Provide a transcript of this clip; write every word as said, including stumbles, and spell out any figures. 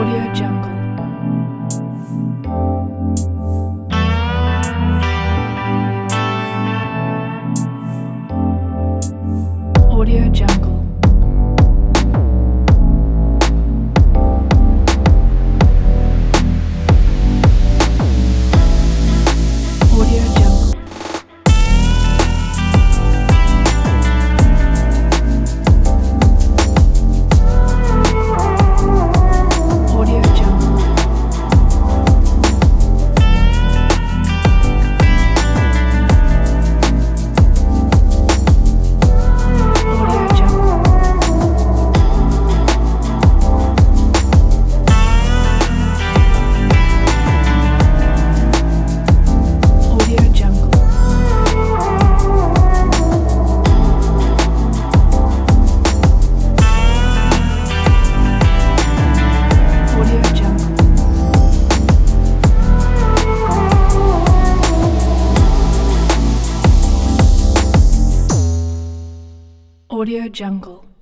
Audio Jungle. Audio Jungle. Audio Jungle. Audio Jungle. Audio Jungle. Audio Jungle. Audio Jungle. Audio Jungle.